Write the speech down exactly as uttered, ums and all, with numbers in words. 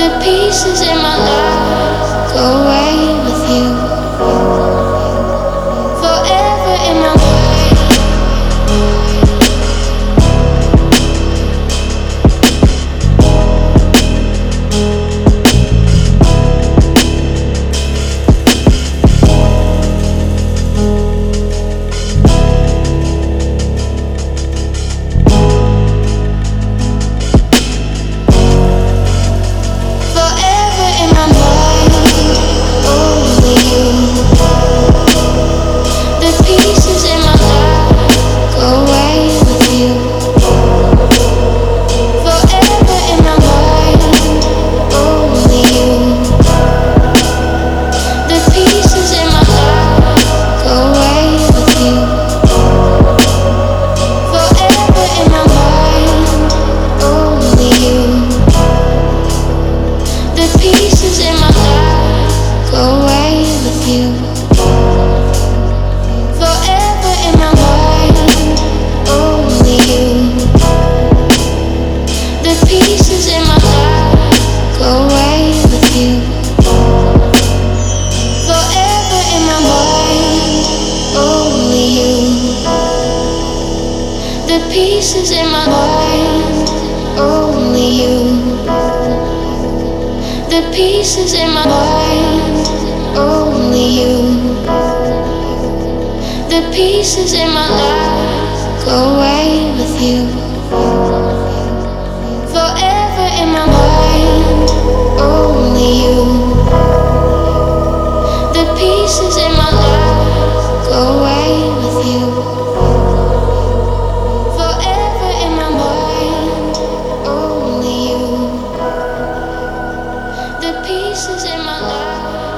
The pieces in my life go away with you. Forever in my mind. Forever in my mind, only you. The pieces in my life go away with you. Forever in my mind, only you. The pieces in my life go away with you. Forever in my mind, only you. The pieces in my life go away with you. Forever in my mind, only you. The pieces in my life go away with you. Forever in my mind, only you. The pieces in my mind, only you. The pieces in my mind, only you. The pieces in my life go away with you. Forever in my mind, only you. The pieces in my life go away with you. Forever in my mind, only you. The pieces in my life